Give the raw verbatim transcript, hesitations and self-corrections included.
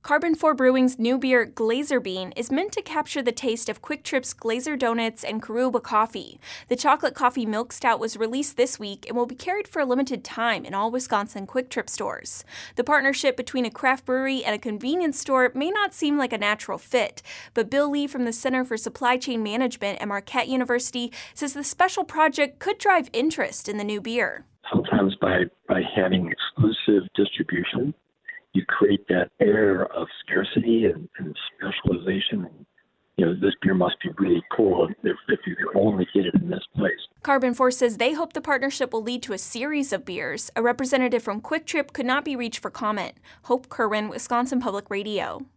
Carbon four Brewing's new beer, Glazer Bean, is meant to capture the taste of Quick Trip's Glazer Donuts and Karuba coffee. The chocolate coffee milk stout was released this week and will be carried for a limited time in all Wisconsin Quick Trip stores. The partnership between a craft brewery and a convenience store may not seem like a natural fit, but Bill Lee from the Center for Supply Chain Management at Marquette University says the special project could drive interest in the new beer. Sometimes by, by having exclusive distribution, you create that air of scarcity and, and specialization. You know, this beer must be really cool if, if you can only get it in this place. Carbon four says they hope the partnership will lead to a series of beers. A representative from Quick Trip could not be reached for comment. Hope Kerwin, Wisconsin Public Radio.